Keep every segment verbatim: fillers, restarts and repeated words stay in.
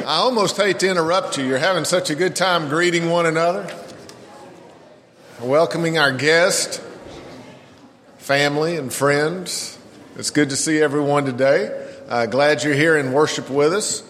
I almost hate to interrupt you. You're having such a good time greeting one another, welcoming our guest, family, and friends. It's good to see everyone today. Uh, glad you're here in worship with us.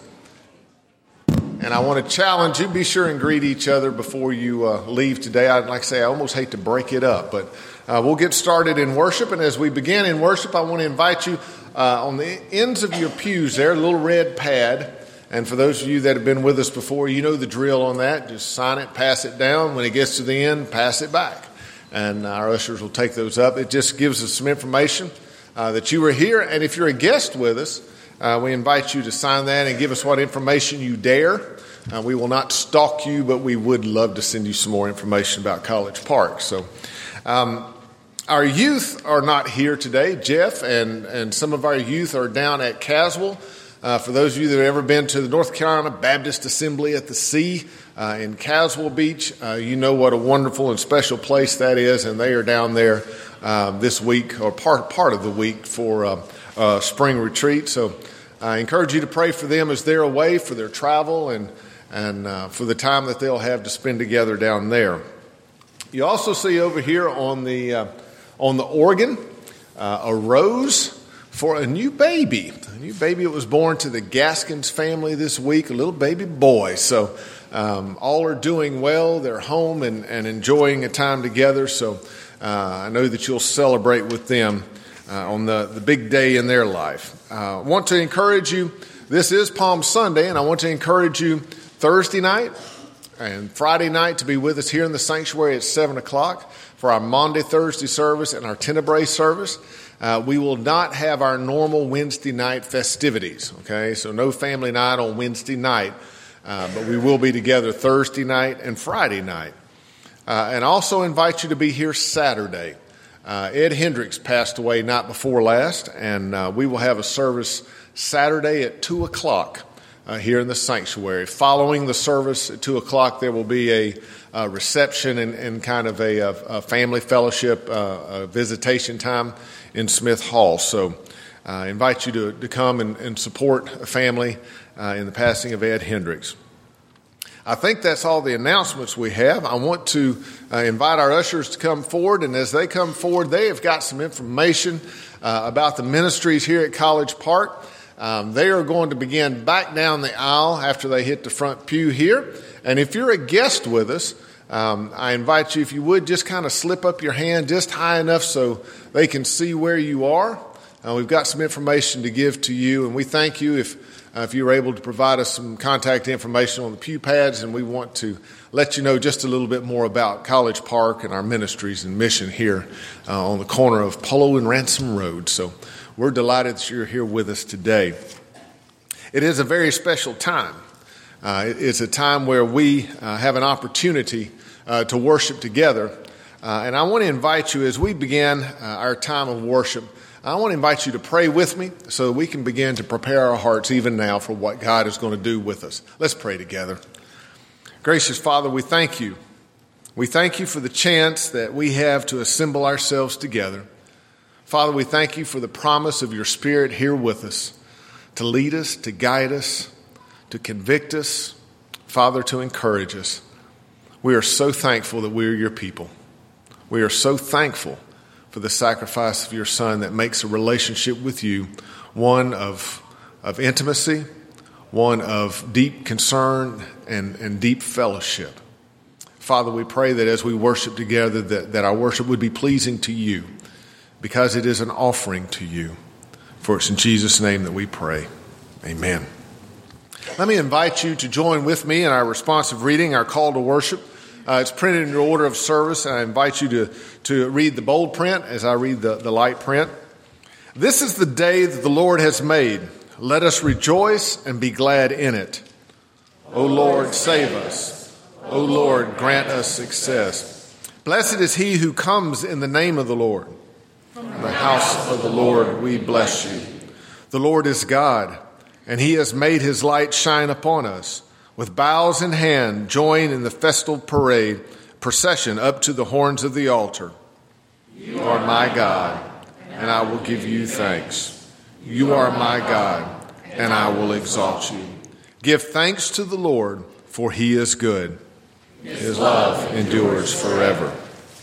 And I want to challenge you, be sure and greet each other before you uh, leave today. I'd like to say, I almost hate to break it up, but uh, we'll get started in worship. And as we begin in worship, I want to invite you uh, on the ends of your pews there, a little red pad. And for those of you that have been with us before, you know the drill on that. Just sign it, pass it down. When it gets to the end, pass it back. And our ushers will take those up. It just gives us some information uh, that you were here. And if you're a guest with us, Uh, we invite you to sign that and give us what information you dare. Uh, we will not stalk you, but we would love to send you some more information about College Park. So um, our youth are not here today. Jeff and, and some of our youth are down at Caswell. Uh, for those of you that have ever been to the North Carolina Baptist Assembly at the Sea uh, in Caswell Beach, uh, you know what a wonderful and special place that is, and they are down there uh, this week, or part, part of the week, for uh, uh, spring retreat. So I encourage you to pray for them as they're away for their travel and and uh, for the time that they'll have to spend together down there. You also see over here on the uh, on the organ uh, a rose for a new baby. A new baby that was born to the Gaskins family this week, a little baby boy. So um, all are doing well. They're home and, and enjoying a time together. So uh, I know that you'll celebrate with them Uh, on the, the big day in their life. I uh, want to encourage you, this is Palm Sunday, and I want to encourage you Thursday night and Friday night to be with us here in the sanctuary at seven o'clock for our Maundy Thursday service and our Tenebrae service. Uh, we will not have our normal Wednesday night festivities, okay? So no family night on Wednesday night, uh, but we will be together Thursday night and Friday night. Uh, and I also invite you to be here Saturday. Uh, Ed Hendricks passed away night before last, and uh, we will have a service Saturday at two o'clock uh, here in the sanctuary. Following the service at two o'clock, there will be a, a reception and, and kind of a, a family fellowship, uh, a visitation time in Smith Hall. So uh, I invite you to, to come and, and support a family uh, in the passing of Ed Hendricks. I think that's all the announcements we have. I want to uh, invite our ushers to come forward, and as they come forward, they have got some information uh, about the ministries here at College Park. Um, they are going to begin back down the aisle after they hit the front pew here. And if you're a guest with us, um, I invite you, if you would, just kind of slip up your hand just high enough so they can see where you are. Uh, we've got some information to give to you, and we thank you if Uh, if you were able to provide us some contact information on the pew pads, and we want to let you know just a little bit more about College Park and our ministries and mission here uh, on the corner of Polo and Ransom Road. So we're delighted that you're here with us today. It is a very special time. Uh, it's a time where we uh, have an opportunity uh, to worship together. Uh, and I want to invite you as we begin uh, our time of worship, I want to invite you to pray with me so that we can begin to prepare our hearts even now for what God is going to do with us. Let's pray together. Gracious Father, we thank you. We thank you for the chance that we have to assemble ourselves together. Father, we thank you for the promise of your Spirit here with us to lead us, to guide us, to convict us, Father, to encourage us. We are so thankful that we are your people. We are so thankful for the sacrifice of your Son that makes a relationship with you one of, of intimacy, one of deep concern and, and deep fellowship. Father, we pray that as we worship together, that, that our worship would be pleasing to you because it is an offering to you. For it's in Jesus' name that we pray. Amen. Let me invite you to join with me in our responsive reading, our call to worship. Uh, it's printed in your order of service, and I invite you to, to read the bold print as I read the, the light print. This is the day that the Lord has made. Let us rejoice and be glad in it. O Lord, save us. O Lord, grant us success. Blessed is he who comes in the name of the Lord. From the house of the Lord we bless you. The Lord is God, and he has made his light shine upon us. With boughs in hand, join in the festal parade, procession up to the horns of the altar. You are my God, and I will give you thanks. You are my God, and I will exalt you. Give thanks to the Lord, for he is good. His love endures forever.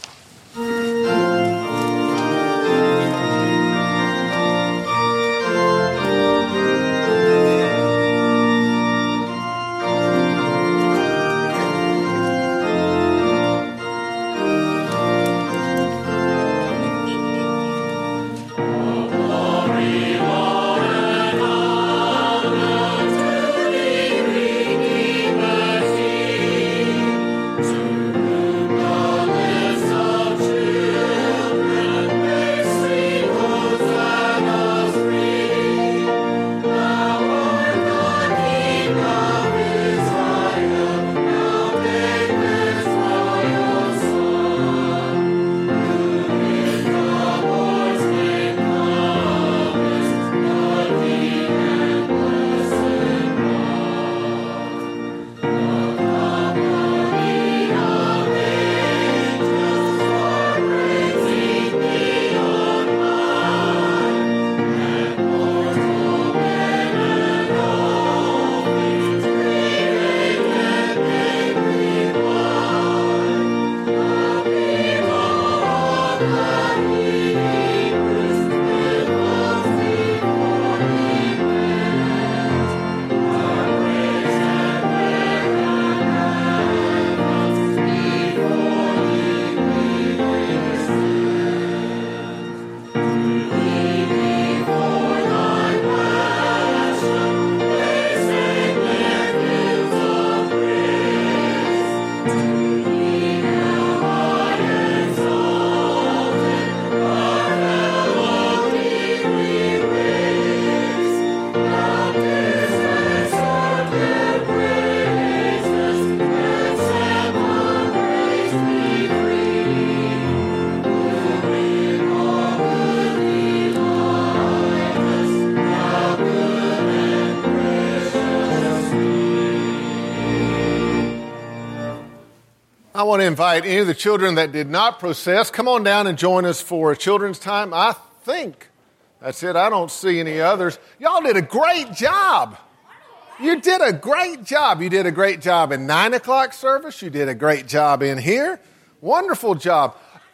I want to invite any of the children that did not process, come on down and join us for a children's time. I think that's it. I don't see any others. Y'all did a great job. You did a great job. You did a great job in nine o'clock service. You did a great job in here. Wonderful job.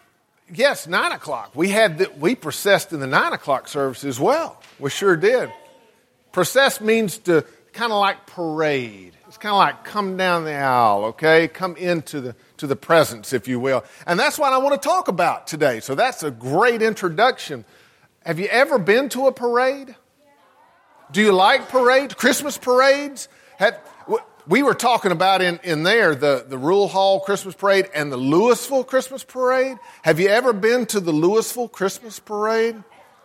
Yes, nine o'clock. We had the, we processed in the nine o'clock service as well. We sure did. Process means to kind of like parade. It's kind of like come down the aisle, okay? Come into the to the presence, if you will. And that's what I want to talk about today. So that's a great introduction. Have you ever been to a parade? Do you like parades, Christmas parades? Have, we were talking about in, in there the, the Rule Hall Christmas Parade and the Louisville Christmas Parade. Have you ever been to the Louisville Christmas Parade?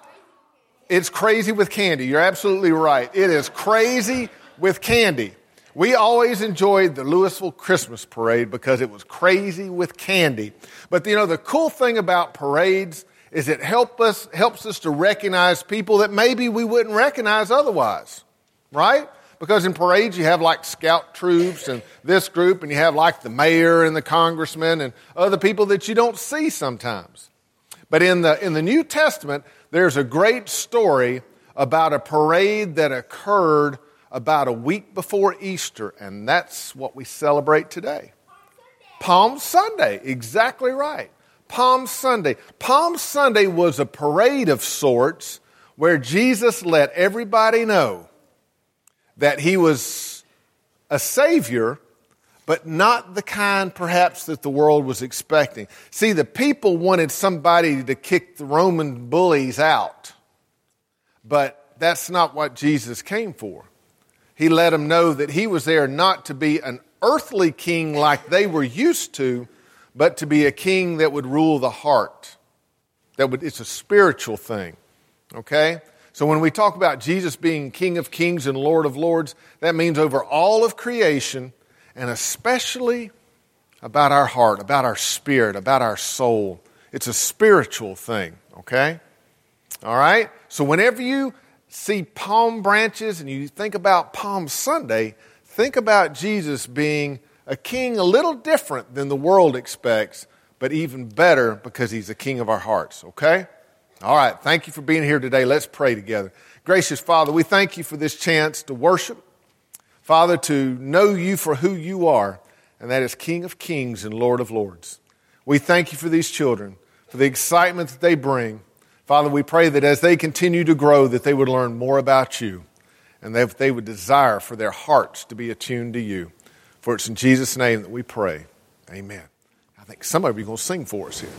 It's crazy with candy. You're absolutely right. It is crazy with candy. We always enjoyed the Louisville Christmas Parade because it was crazy with candy. But, you know, the cool thing about parades is it help us, helps us to recognize people that maybe we wouldn't recognize otherwise, right? Because in parades you have like scout troops and this group, and you have like the mayor and the congressman and other people that you don't see sometimes. But in the in the New Testament, there's a great story about a parade that occurred about a week before Easter, and that's what we celebrate today. Palm Sunday, exactly right. Palm Sunday. Palm Sunday was a parade of sorts where Jesus let everybody know that he was a Savior, but not the kind perhaps that the world was expecting. See, the people wanted somebody to kick the Roman bullies out, but that's not what Jesus came for. He let them know that he was there not to be an earthly king like they were used to, but to be a king that would rule the heart. That would, it's a spiritual thing, okay? So when we talk about Jesus being King of Kings and Lord of Lords, that means over all of creation, and especially about our heart, about our spirit, about our soul. It's a spiritual thing, okay? All right? So whenever you see palm branches and you think about Palm Sunday, think about Jesus being a king a little different than the world expects, but even better because he's the king of our hearts, okay? All right, thank you for being here today. Let's pray together. Gracious Father, we thank you for this chance to worship. Father, to know you for who you are, and that is King of Kings and Lord of Lords. We thank you for these children, for the excitement that they bring. Father, we pray that as they continue to grow, that they would learn more about you, and that they would desire for their hearts to be attuned to you. For it's in Jesus' name that we pray. Amen. I think some of you are going to sing for us here.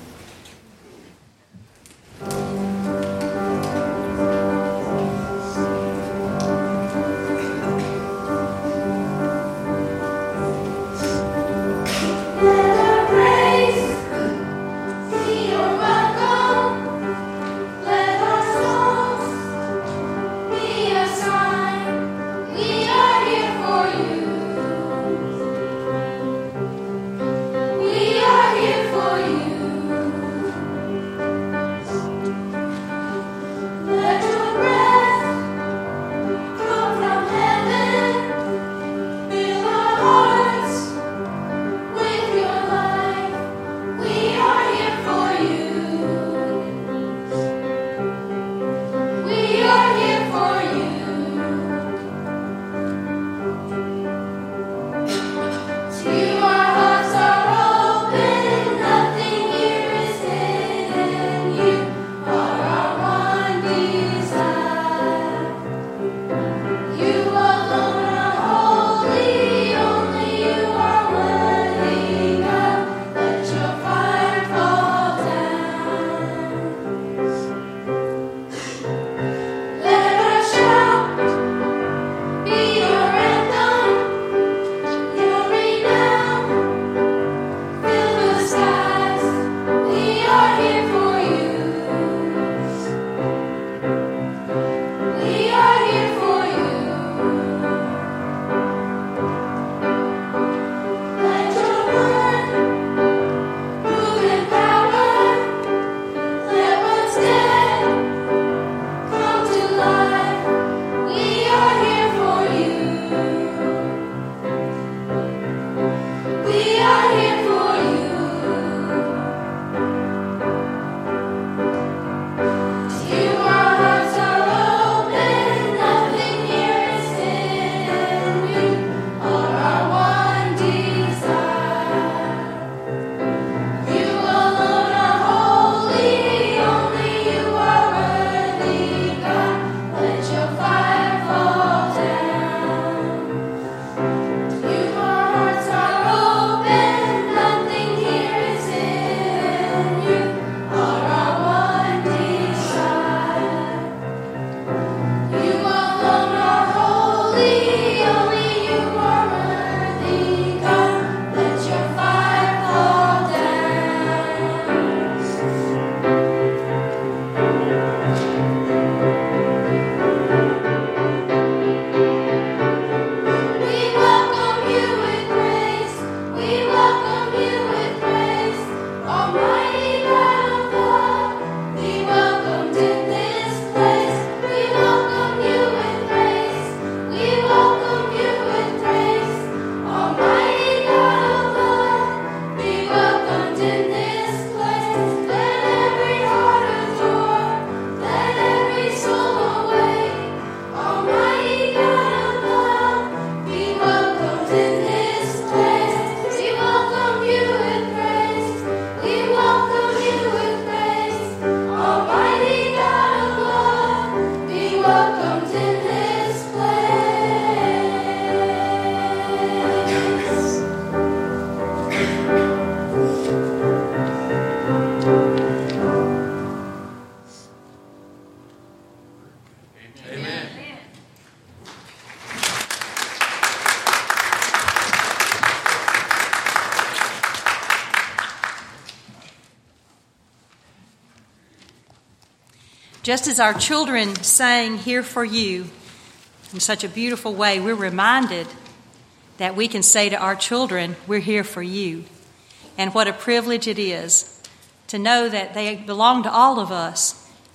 Just as our children sang "Here for You" in such a beautiful way, we're reminded that we can say to our children, "We're here for you." And what a privilege it is to know that they belong to all of us,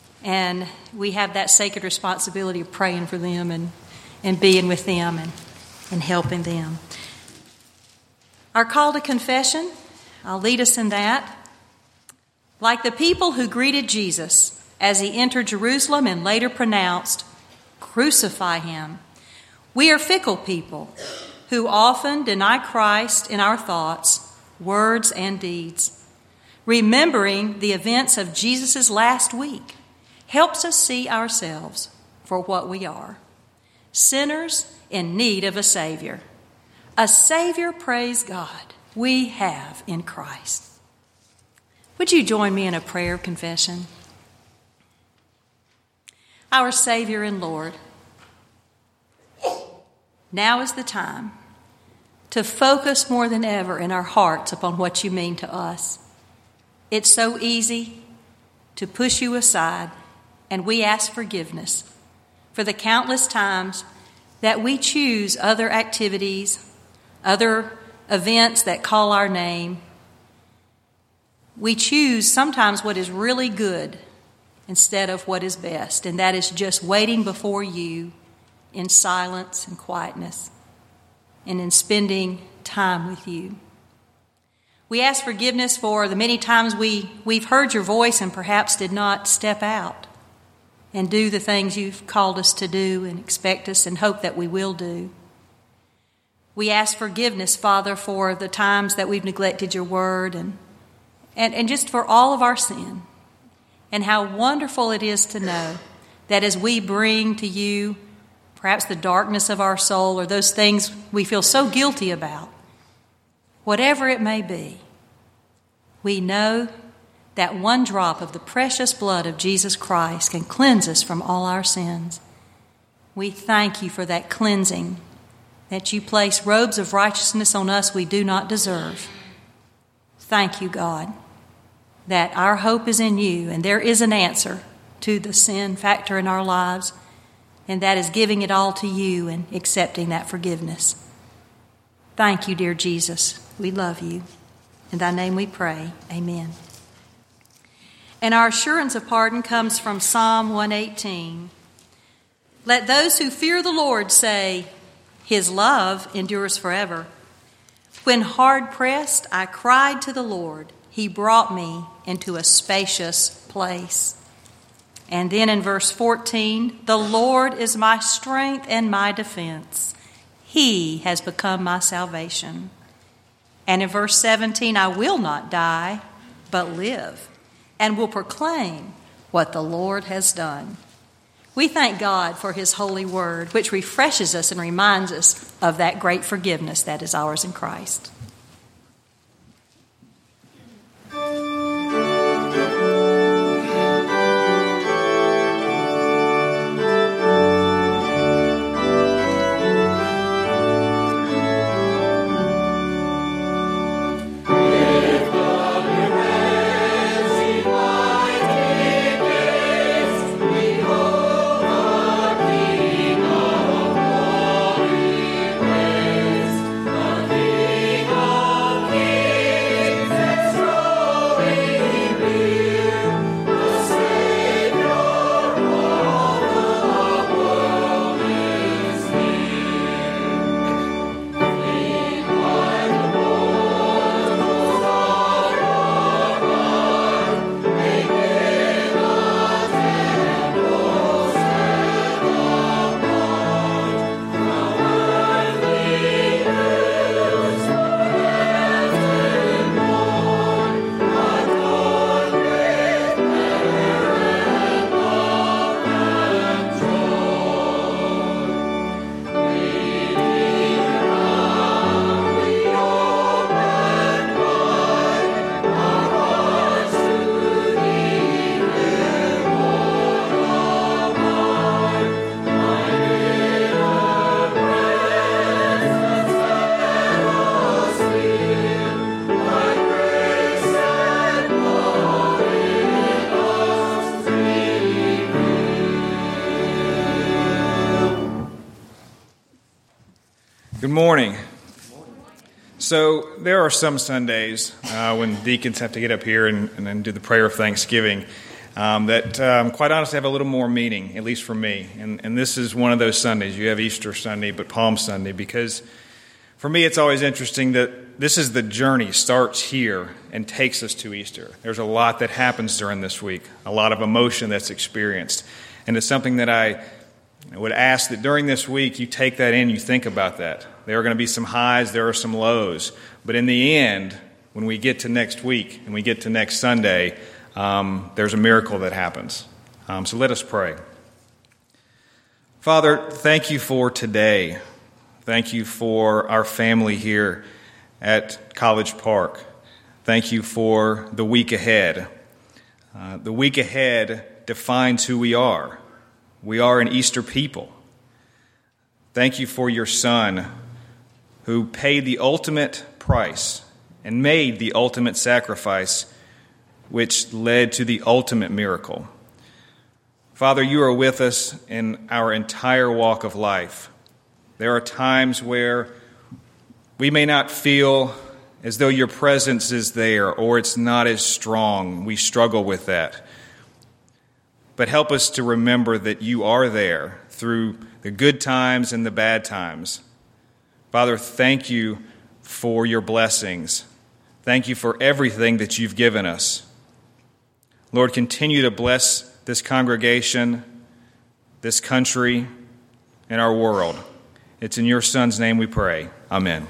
and we have that sacred responsibility of praying for them and, and being with them and, and helping them. Our call to confession, I'll lead us in that. Like the people who greeted Jesus as he entered Jerusalem and later pronounced, "Crucify him," We are fickle people who often deny Christ in our thoughts, words, and deeds. Remembering the events of Jesus' last week helps us see ourselves for what we are, sinners in need of a Savior. A Savior, praise God, we have in Christ. Would you join me in a prayer of confession? Our Savior and Lord, now is the time to focus more than ever in our hearts upon what you mean to us. It's so easy to push you aside, and we ask forgiveness for the countless times that we choose other activities, other events that call our name. We choose sometimes what is really good instead of what is best, and that is just waiting before you in silence and quietness and in spending time with you. We ask forgiveness for the many times we, we've heard your voice and perhaps did not step out and do the things you've called us to do and expect us and hope that we will do. We ask forgiveness, Father, for the times that we've neglected your word and, and, and just for all of our sin. And how wonderful it is to know that as we bring to you perhaps the darkness of our soul or those things we feel so guilty about, whatever it may be, we know that one drop of the precious blood of Jesus Christ can cleanse us from all our sins. We thank you for that cleansing, that you place robes of righteousness on us we do not deserve. Thank you, God, that our hope is in you and there is an answer to the sin factor in our lives, and that is giving it all to you and accepting that forgiveness. Thank you, dear Jesus. We love you. In thy name we pray. Amen. And our assurance of pardon comes from Psalm one eighteen. Let those who fear the Lord say, his love endures forever. When hard pressed, I cried to the Lord. He brought me into a spacious place. And then in verse fourteen, the Lord is my strength and my defense. He has become my salvation. And in verse seventeen, I will not die, but live, and will proclaim what the Lord has done. We thank God for his holy word, which refreshes us and reminds us of that great forgiveness that is ours in Christ. Good morning. So there are some Sundays uh, when deacons have to get up here and, and, and do the prayer of thanksgiving um, that um, quite honestly have a little more meaning, at least for me. And, and this is one of those Sundays. You have Easter Sunday, but Palm Sunday, because for me it's always interesting that this is the journey, starts here and takes us to Easter. There's a lot that happens during this week, a lot of emotion that's experienced. And it's something that I I would ask that during this week you take that in, you think about that. There are going to be some highs, there are some lows. But in the end, when we get to next week and we get to next Sunday, um, there's a miracle that happens. Um, so let us pray. Father, thank you for today. Thank you for our family here at College Park. Thank you for the week ahead. Uh, the week ahead defines who we are. We are an Easter people. Thank you for your Son who paid the ultimate price and made the ultimate sacrifice, which led to the ultimate miracle. Father, you are with us in our entire walk of life. There are times where we may not feel as though your presence is there or it's not as strong. We struggle with that. But help us to remember that you are there through the good times and the bad times. Father, thank you for your blessings. Thank you for everything that you've given us. Lord, continue to bless this congregation, this country, and our world. It's in your Son's name we pray. Amen.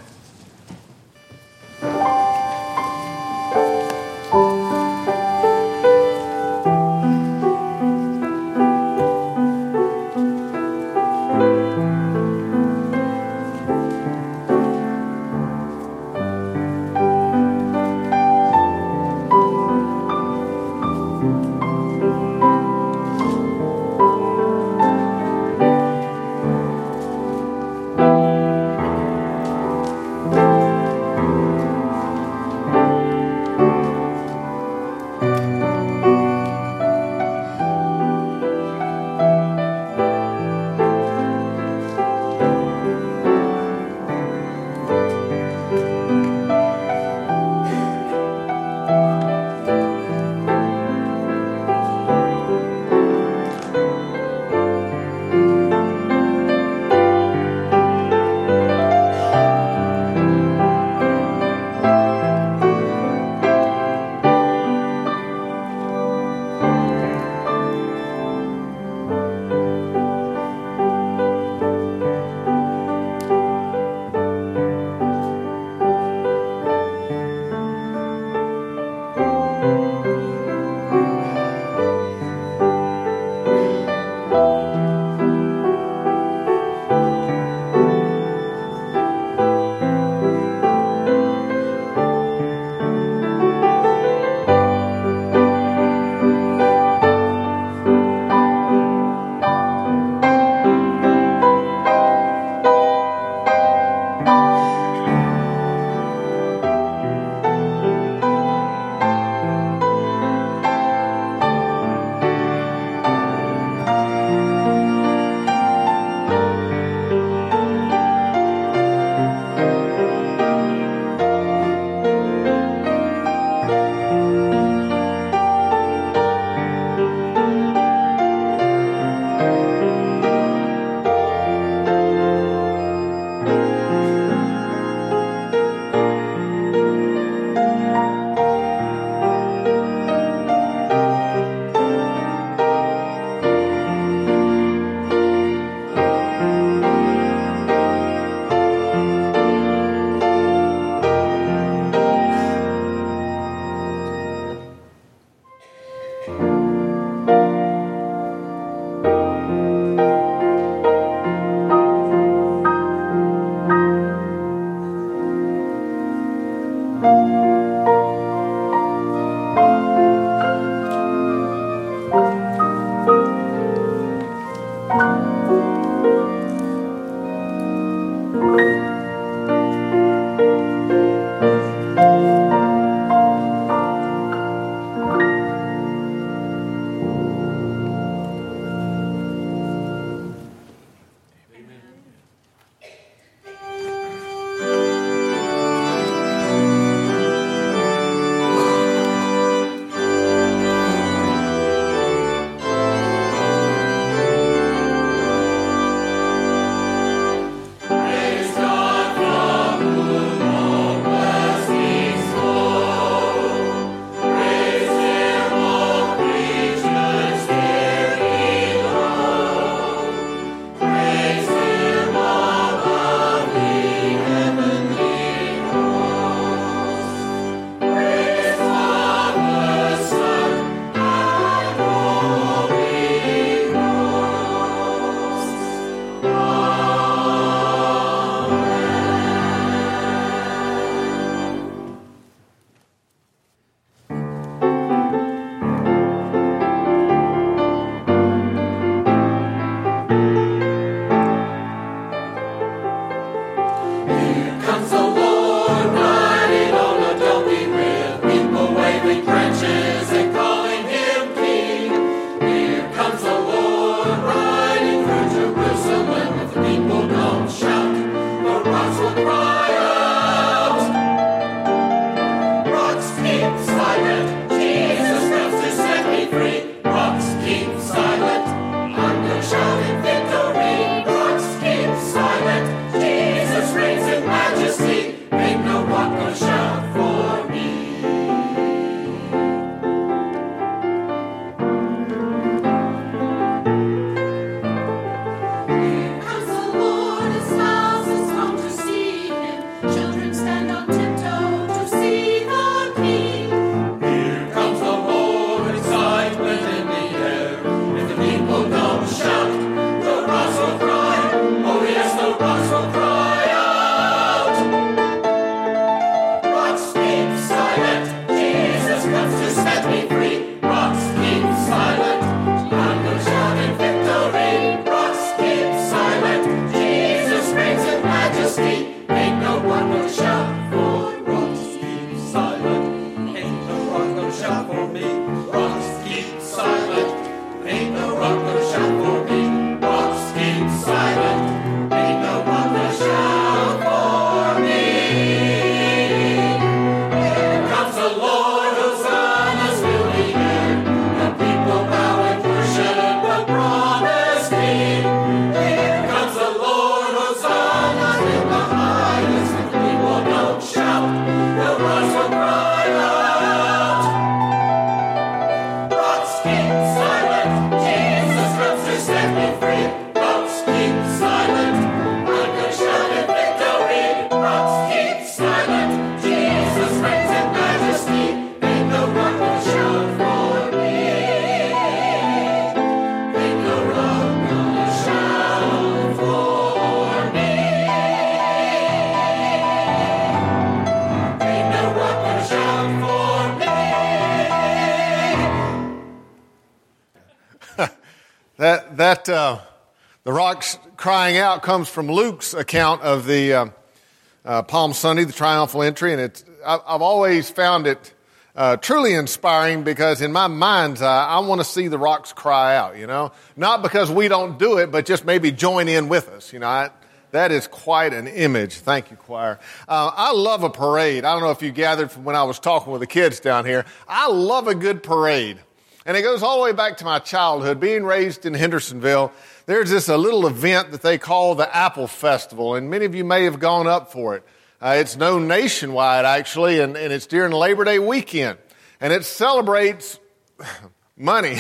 That that uh, the rocks crying out comes from Luke's account of the uh, uh, Palm Sunday, the triumphal entry, and it's I, I've always found it uh, truly inspiring because in my mind's eye, I want to see the rocks cry out. You know, not because we don't do it, but just maybe join in with us. You know, I, that is quite an image. Thank you, choir. Uh, I love a parade. I don't know if you gathered from when I was talking with the kids down here. I love a good parade. And it goes all the way back to my childhood. Being raised in Hendersonville, there's this a little event that they call the Apple Festival, and many of you may have gone up for it. Uh, it's known nationwide, actually, and, and it's during Labor Day weekend. And it celebrates money.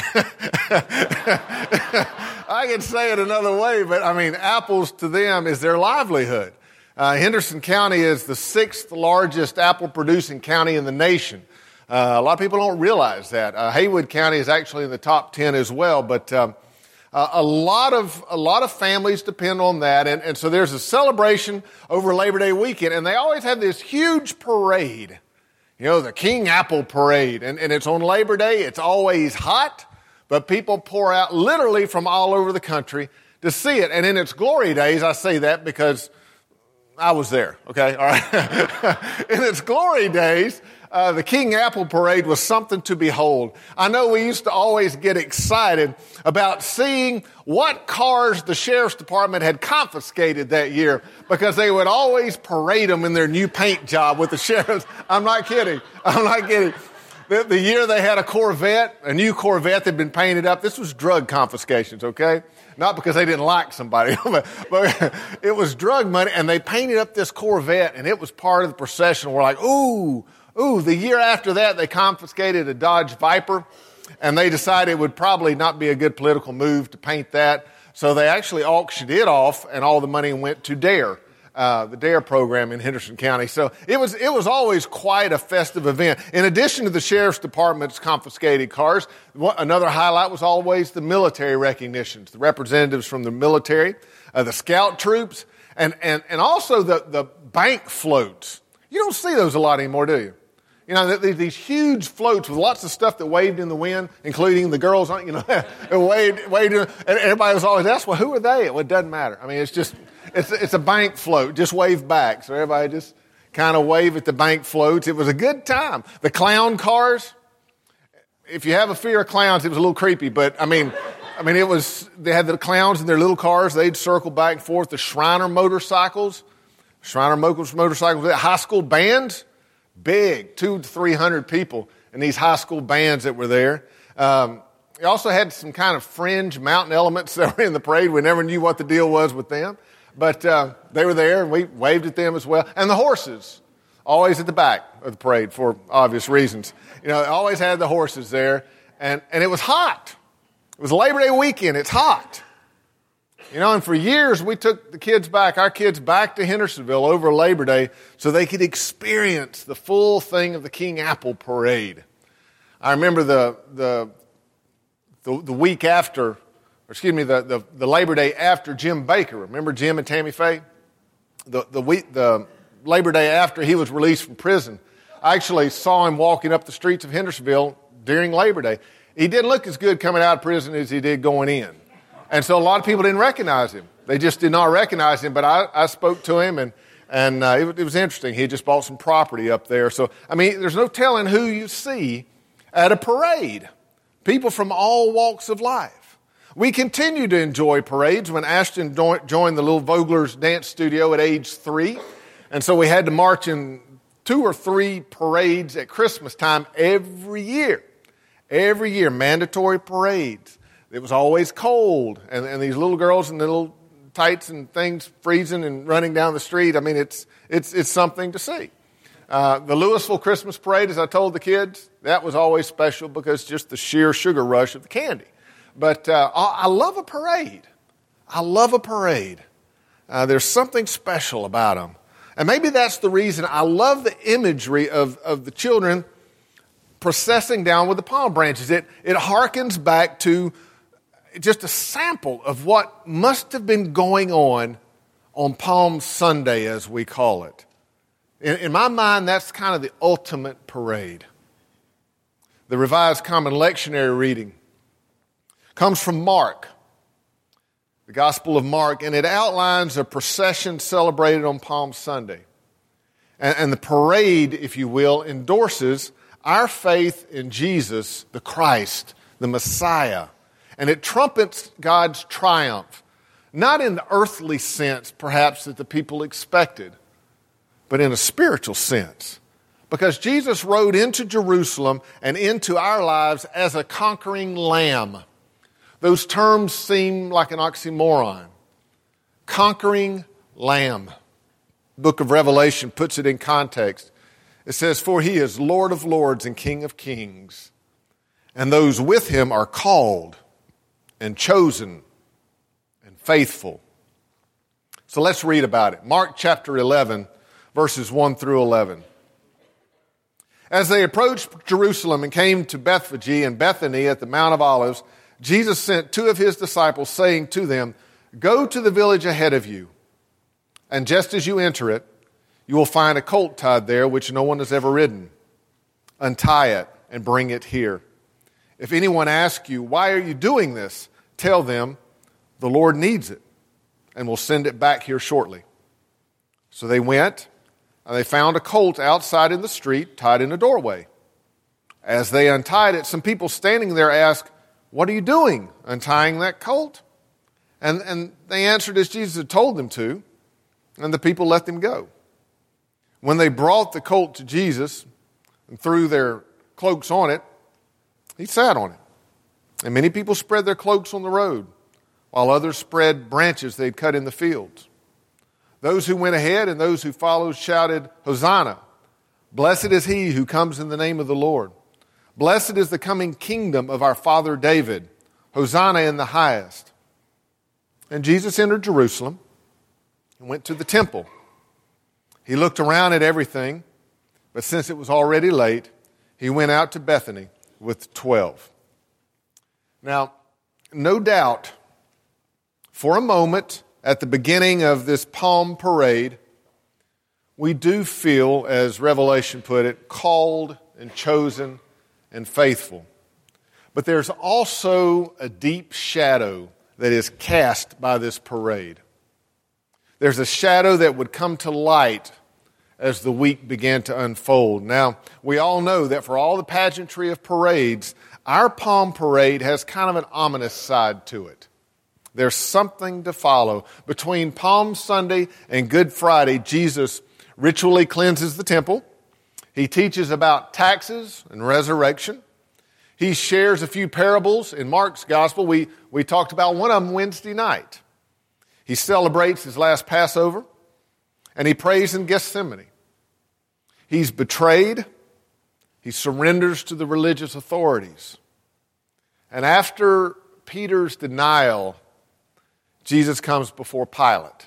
I could say it another way, but I mean, apples to them is their livelihood. Uh, Henderson County is the sixth largest apple-producing county in the nation. Uh, a lot of people don't realize that. Uh, Haywood County is actually in the top ten as well, but um, uh, a lot of a lot of families depend on that, and, and so there's a celebration over Labor Day weekend, and they always have this huge parade, you know, the King Apple Parade, and, and it's on Labor Day. It's always hot, but people pour out literally from all over the country to see it, and in its glory days, I say that because I was there, okay, all right. In its glory days, Uh, the King Apple Parade was something to behold. I know we used to always get excited about seeing what cars the sheriff's department had confiscated that year because they would always parade them in their new paint job with the sheriffs. I'm not kidding. I'm not kidding. The, the year they had a Corvette, a new Corvette that had been painted up, this was drug confiscations, okay? Not because they didn't like somebody, but, but it was drug money, and they painted up this Corvette, and it was part of the procession. We're like, ooh, Ooh, the year after that, they confiscated a Dodge Viper, and they decided it would probably not be a good political move to paint that. So they actually auctioned it off, and all the money went to DARE, uh, the DARE program in Henderson County. So it was it was always quite a festive event. In addition to the sheriff's department's confiscated cars, another highlight was always the military recognitions, the representatives from the military, uh, the scout troops, and, and, and also the, the bank floats. You don't see those a lot anymore, do you? You know, these huge floats with lots of stuff that waved in the wind, including the girls, you know, waved, waved, and everybody was always asked, well, who are they? Well, it doesn't matter. I mean, it's just, it's, it's a bank float, just wave back. So everybody just kind of wave at the bank floats. It was a good time. The clown cars, if you have a fear of clowns, it was a little creepy, but I mean, I mean, it was, they had the clowns in their little cars. They'd circle back and forth. The Shriner motorcycles, Shriner motorcycles, high school bands, big, two to three hundred people in these high school bands that were there. Um, we also had some kind of fringe mountain elements that were in the parade. We never knew what the deal was with them, but uh, they were there, and we waved at them as well. And the horses, always at the back of the parade for obvious reasons. You know, they always had the horses there, and, and it was hot. It was Labor Day weekend. It's hot. You know, and for years we took the kids back, our kids back to Hendersonville over Labor Day so they could experience the full thing of the King Apple Parade. I remember the the the, the week after, or excuse me, the, the, the Labor Day after Jim Baker. Remember Jim and Tammy Faye? The the week the Labor Day after he was released from prison. I actually saw him walking up the streets of Hendersonville during Labor Day. He didn't look as good coming out of prison as he did going in. And so a lot of people didn't recognize him. They just did not recognize him. But I, I spoke to him, and, and uh, it, it was interesting. He had just bought some property up there. So, I mean, there's no telling who you see at a parade. People from all walks of life. We continue to enjoy parades. When Ashton joined the Little Vogler's dance studio at age three, and so we had to march in two or three parades at Christmas time every year. Every year, mandatory parades. It was always cold, and, and these little girls in the little tights and things freezing and running down the street. I mean, it's it's it's something to see. Uh, the Louisville Christmas Parade, as I told the kids, that was always special because just the sheer sugar rush of the candy. But uh, I love a parade. I love a parade. Uh, there's something special about them. And maybe that's the reason I love the imagery of, of the children processing down with the palm branches. It, it harkens back to just a sample of what must have been going on on Palm Sunday, as we call it. In, in my mind, that's kind of the ultimate parade. The Revised Common Lectionary reading comes from Mark, the Gospel of Mark, and it outlines a procession celebrated on Palm Sunday. And, and the parade, if you will, endorses our faith in Jesus, the Christ, the Messiah. And it trumpets God's triumph, not in the earthly sense, perhaps, that the people expected, but in a spiritual sense. Because Jesus rode into Jerusalem and into our lives as a conquering lamb. Those terms seem like an oxymoron. Conquering lamb. The book of Revelation puts it in context. It says, "For he is Lord of lords and King of kings, and those with him are called and chosen and faithful." So let's read about it. Mark chapter eleven, verses one through eleven. As they approached Jerusalem and came to Bethphage and Bethany at the Mount of Olives, Jesus sent two of his disciples, saying to them, "Go to the village ahead of you, and just as you enter it, you will find a colt tied there which no one has ever ridden. Untie it and bring it here. If anyone asks you, 'Why are you doing this?' tell them, 'The Lord needs it, and will send it back here shortly.'" So they went, and they found a colt outside in the street, tied in a doorway. As they untied it, some people standing there asked, "What are you doing, untying that colt?" And, and they answered as Jesus had told them to, and the people let them go. When they brought the colt to Jesus and threw their cloaks on it, he sat on it. And many people spread their cloaks on the road, while others spread branches they'd cut in the fields. Those who went ahead and those who followed shouted, "Hosanna! Blessed is he who comes in the name of the Lord. Blessed is the coming kingdom of our father David. Hosanna in the highest." And Jesus entered Jerusalem and went to the temple. He looked around at everything, but since it was already late, he went out to Bethany with twelve. Now, no doubt, for a moment, at the beginning of this Palm Parade, we do feel, as Revelation put it, called and chosen and faithful. But there's also a deep shadow that is cast by this parade. There's a shadow that would come to light as the week began to unfold. Now, we all know that for all the pageantry of parades, our Palm Parade has kind of an ominous side to it. There's something to follow. Between Palm Sunday and Good Friday, Jesus ritually cleanses the temple. He teaches about taxes and resurrection. He shares a few parables in Mark's gospel. We, we talked about one of them Wednesday night. He celebrates his last Passover, and he prays in Gethsemane. He's betrayed. He surrenders to the religious authorities. And after Peter's denial, Jesus comes before Pilate.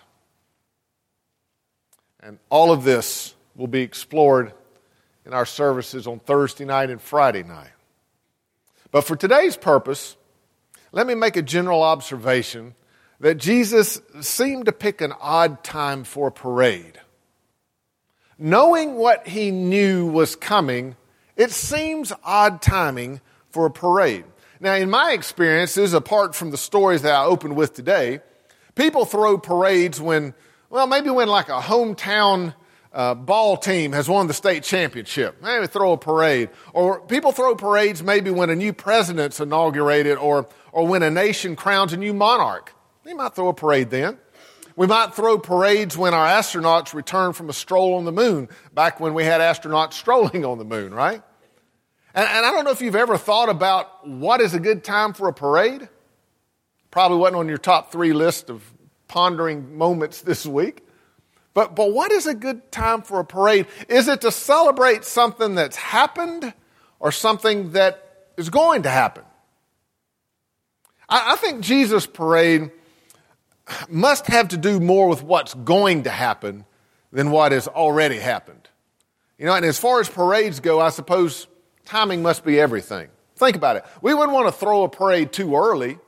And all of this will be explored in our services on Thursday night and Friday night. But for today's purpose, let me make a general observation that Jesus seemed to pick an odd time for a parade. Knowing what he knew was coming, it seems odd timing for a parade. Now, in my experiences, apart from the stories that I opened with today, people throw parades when, well, maybe when like a hometown uh, ball team has won the state championship. Maybe throw a parade. Or people throw parades maybe when a new president's inaugurated or, or when a nation crowns a new monarch. They might throw a parade then. We might throw parades when our astronauts return from a stroll on the moon, back when we had astronauts strolling on the moon, right? And, and I don't know if you've ever thought about what is a good time for a parade. Probably wasn't on your top three list of pondering moments this week. But, but what is a good time for a parade? Is it to celebrate something that's happened or something that is going to happen? I, I think Jesus' parade must have to do more with what's going to happen than what has already happened. You know, and as far as parades go, I suppose timing must be everything. Think about it. We wouldn't want to throw a parade too early,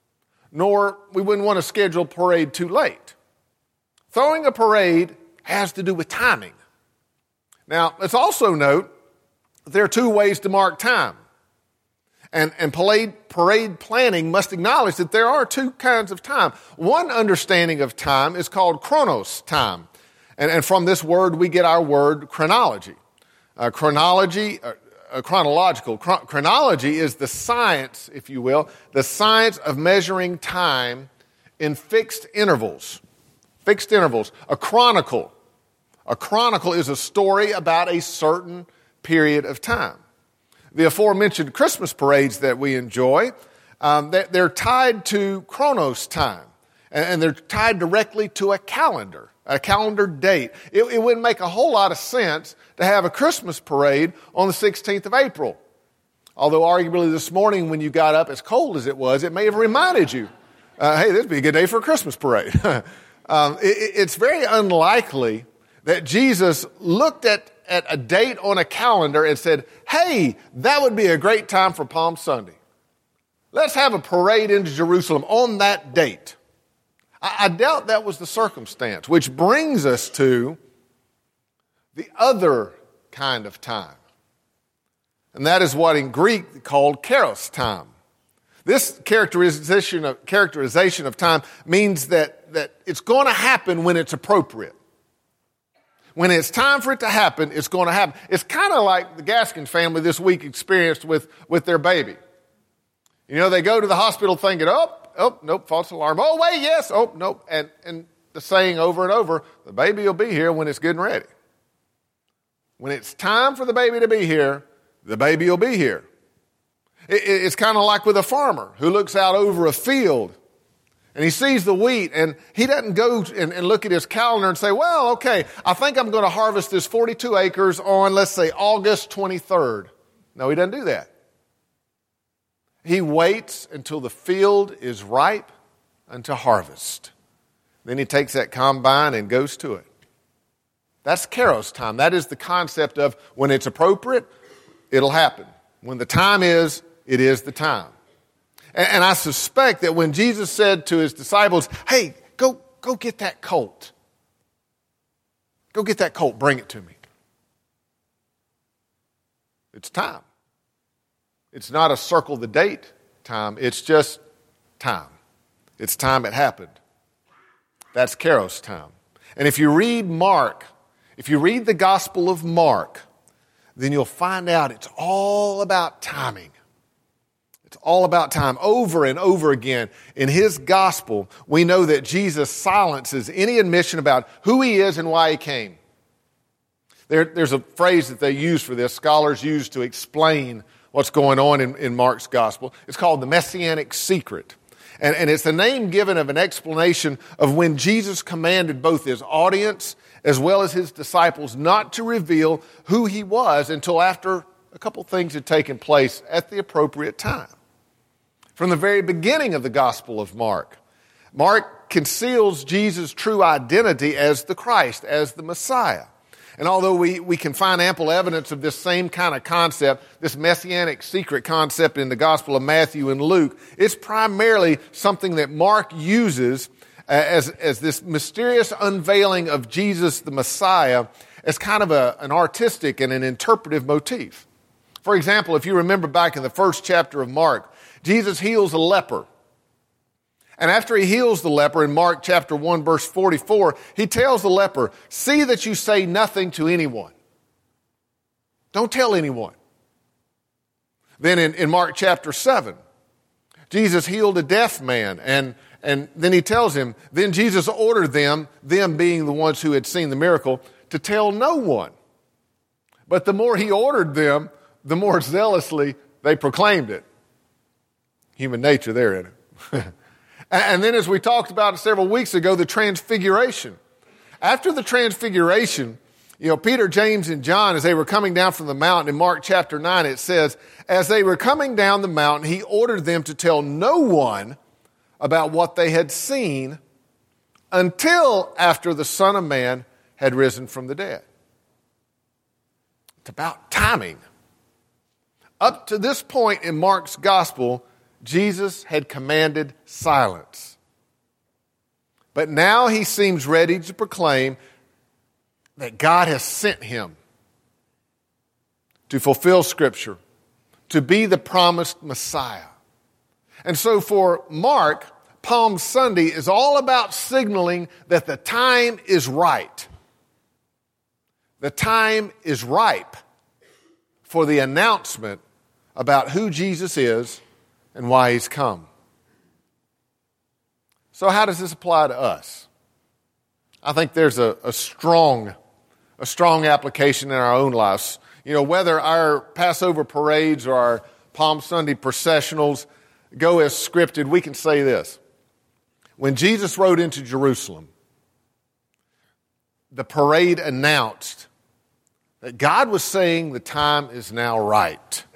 nor we wouldn't want to schedule a parade too late. Throwing a parade has to do with timing. Now, let's also note there are two ways to mark time. And, and parade, parade planning must acknowledge that there are two kinds of time. One understanding of time is called chronos time. And, and from this word, we get our word chronology. Uh, chronology, uh, uh, chronological. Chron- chronology is the science, if you will, the science of measuring time in fixed intervals. Fixed intervals. A chronicle. A chronicle is a story about a certain period of time. The aforementioned Christmas parades that we enjoy, um, they're tied to chronos time, and they're tied directly to a calendar, a calendar date. It, it wouldn't make a whole lot of sense to have a Christmas parade on the sixteenth of April. Although arguably this morning when you got up, as cold as it was, it may have reminded you, uh, hey, this would be a good day for a Christmas parade. um, it, it's very unlikely that Jesus looked at at a date on a calendar and said, hey, that would be a great time for Palm Sunday. Let's have a parade into Jerusalem on that date. I, I doubt that was the circumstance, which brings us to the other kind of time. And that is what in Greek called kairos time. This characterization of, characterization of time means that, that it's going to happen when it's appropriate. When it's time for it to happen, it's going to happen. It's kind of like the Gaskin family this week experienced with, with their baby. You know, they go to the hospital thinking, oh, oh, nope, false alarm. Oh, wait, yes, oh, nope. And, and the saying over and over, the baby will be here when it's good and ready. When it's time for the baby to be here, the baby will be here. It, it's kind of like with a farmer who looks out over a field and he sees the wheat, and he doesn't go and, and look at his calendar and say, well, okay, I think I'm going to harvest this forty-two acres on, let's say, August twenty-third. No, he doesn't do that. He waits until the field is ripe unto harvest. Then he takes that combine and goes to it. That's kairos time. That is the concept of when it's appropriate, it'll happen. When the time is, it is the time. And I suspect that when Jesus said to his disciples, hey, go, go get that colt. Go get that colt, bring it to me. It's time. It's not a circle the date time. It's just time. It's time it happened. That's kairos time. And if you read Mark, if you read the Gospel of Mark, then you'll find out it's all about timing. It's all about time. Over and over again in his gospel, we know that Jesus silences any admission about who he is and why he came. There, there's a phrase that they use for this, scholars use to explain what's going on in, in Mark's gospel. It's called the Messianic Secret. And, and it's the name given of an explanation of when Jesus commanded both his audience as well as his disciples not to reveal who he was until after a couple things had taken place at the appropriate time. From the very beginning of the Gospel of Mark, Mark conceals Jesus' true identity as the Christ, as the Messiah. And although we, we can find ample evidence of this same kind of concept, this messianic secret concept in the Gospel of Matthew and Luke, it's primarily something that Mark uses as, as this mysterious unveiling of Jesus the Messiah as kind of a, an artistic and an interpretive motif. For example, if you remember back in the first chapter of Mark, Jesus heals a leper. And after he heals the leper in Mark chapter one, verse forty-four, he tells the leper, see that you say nothing to anyone. Don't tell anyone. Then in, in Mark chapter seven, Jesus healed a deaf man, and, and then he tells him, then Jesus ordered them, them being the ones who had seen the miracle, to tell no one. But the more he ordered them, the more zealously they proclaimed it. Human nature there in it. And then as we talked about several weeks ago, the transfiguration. After the transfiguration, you know, Peter, James, and John, as they were coming down from the mountain, in Mark chapter nine, it says, as they were coming down the mountain, he ordered them to tell no one about what they had seen until after the Son of Man had risen from the dead. It's about timing. Up to this point in Mark's gospel, Jesus had commanded silence. But now he seems ready to proclaim that God has sent him to fulfill Scripture, to be the promised Messiah. And so for Mark, Palm Sunday is all about signaling that the time is right. The time is ripe for the announcement about who Jesus is and why he's come. So how does this apply to us? I think there's a, a strong, a strong application in our own lives. You know, whether our Passover parades or our Palm Sunday processionals go as scripted, we can say this. When Jesus rode into Jerusalem, the parade announced that God was saying the time is now right.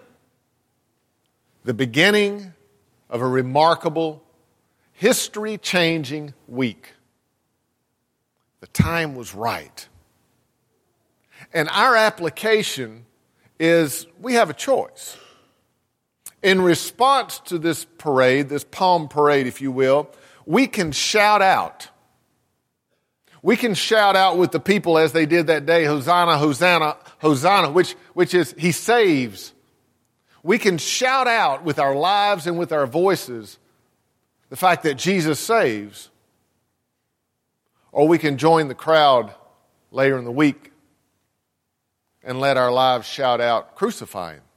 The beginning of a remarkable, history-changing week. The time was right. And our application is we have a choice. In response to this parade, this palm parade, if you will, we can shout out. We can shout out with the people as they did that day, Hosanna, Hosanna, Hosanna, which, which is He saves. We can shout out with our lives and with our voices the fact that Jesus saves. Or we can join the crowd later in the week and let our lives shout out, crucify Him.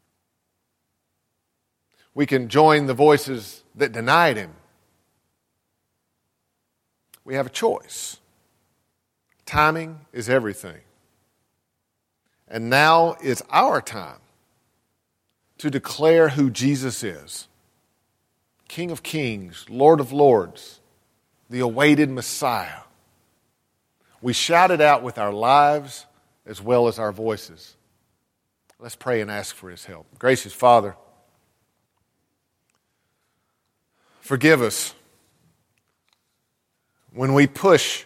We can join the voices that denied Him. We have a choice. Timing is everything. And now is our time to declare who Jesus is. King of Kings, Lord of Lords, the awaited Messiah. We shout it out with our lives as well as our voices. Let's pray and ask for His help. Gracious Father, forgive us when we push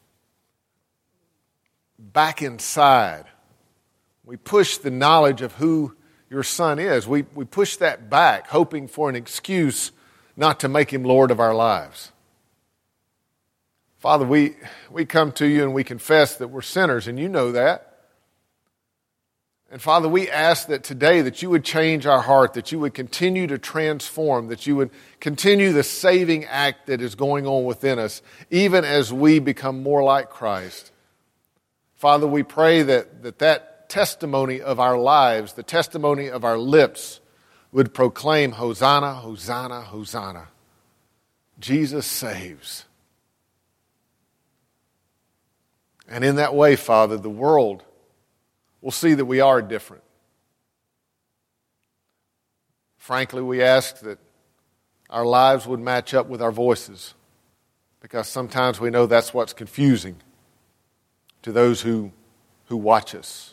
back inside. We push the knowledge of who Your Son is. We, we push that back, hoping for an excuse not to make Him Lord of our lives. Father, we, we come to You and we confess that we're sinners, and You know that. And Father, we ask that today that You would change our heart, that You would continue to transform, that You would continue the saving act that is going on within us, even as we become more like Christ. Father, we pray that that, that testimony of our lives, the testimony of our lips, would proclaim, Hosanna, Hosanna, Hosanna. Jesus saves. And in that way, Father, the world will see that we are different. Frankly, we ask that our lives would match up with our voices, because sometimes we know that's what's confusing to those who, who watch us.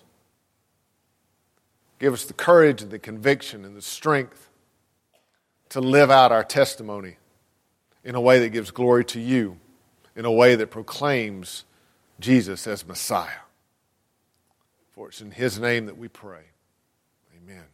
Give us the courage and the conviction and the strength to live out our testimony in a way that gives glory to You, in a way that proclaims Jesus as Messiah. For it's in His name that we pray. Amen.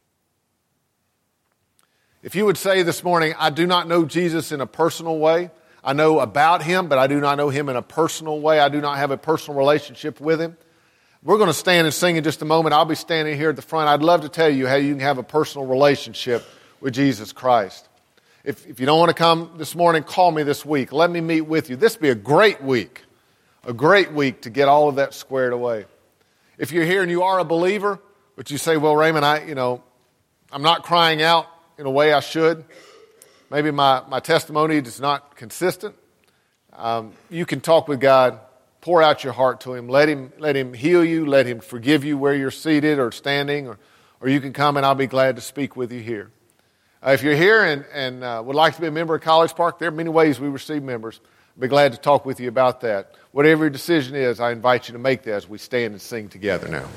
If you would say this morning, I do not know Jesus in a personal way. I know about Him, but I do not know Him in a personal way. I do not have a personal relationship with Him. We're going to stand and sing in just a moment. I'll be standing here at the front. I'd love to tell you how you can have a personal relationship with Jesus Christ. If, if you don't want to come this morning, call me this week. Let me meet with you. This would be a great week, a great week to get all of that squared away. If you're here and you are a believer, but you say, well, Raymond, I, you know, I'm not crying out in a way I should. Maybe my, my testimony is not consistent. Um, you can talk with God. Pour out your heart to Him. Let Him, let Him heal you. Let Him forgive you where you're seated or standing. Or, or you can come and I'll be glad to speak with you here. Uh, if you're here and, and uh, would like to be a member of College Park, there are many ways we receive members. I'll be glad to talk with you about that. Whatever your decision is, I invite you to make that as we stand and sing together now.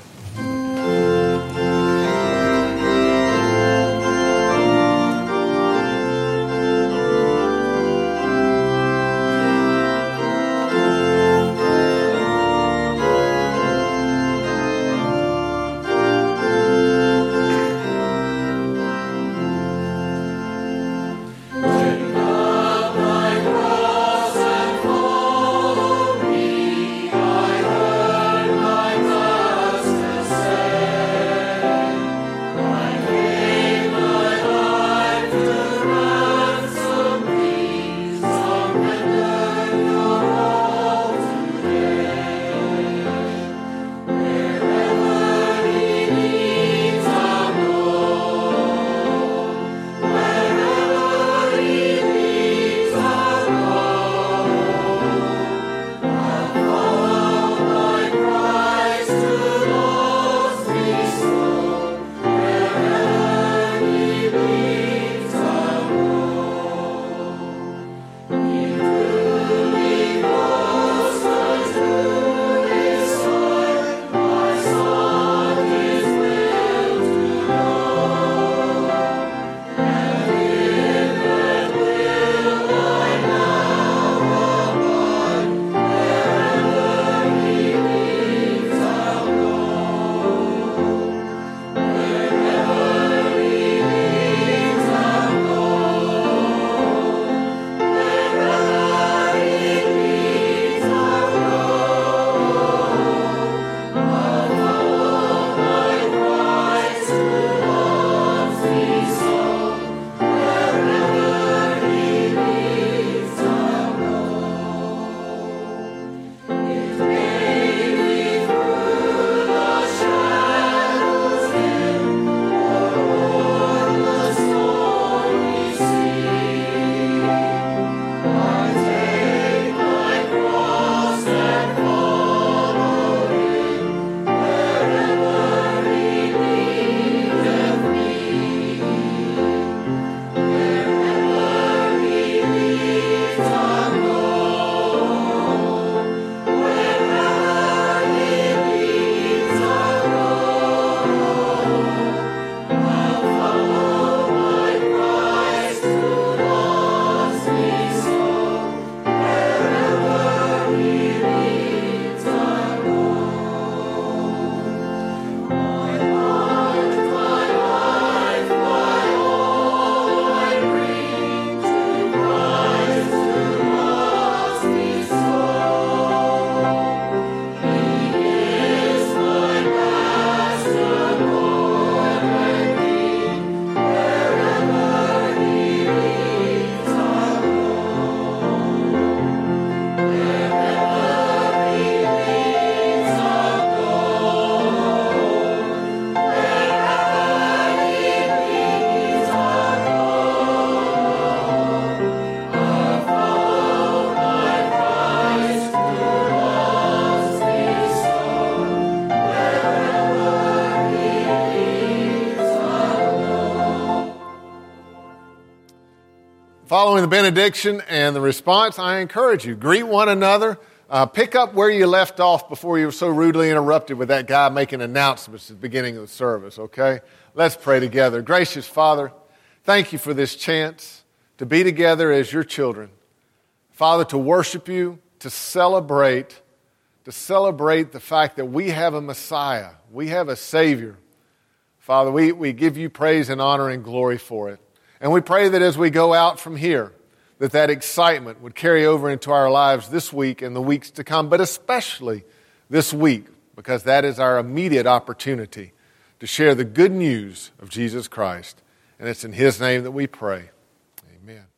Following the benediction and the response, I encourage you, greet one another. Uh, pick up where you left off before you were so rudely interrupted with that guy making announcements at the beginning of the service, okay? Let's pray together. Gracious Father, thank you for this chance to be together as your children. Father, to worship you, to celebrate, to celebrate the fact that we have a Messiah, we have a Savior. Father, we, we give you praise and honor and glory for it. And we pray that as we go out from here, that that excitement would carry over into our lives this week and the weeks to come, but especially this week, because that is our immediate opportunity to share the good news of Jesus Christ. And it's in His name that we pray. Amen.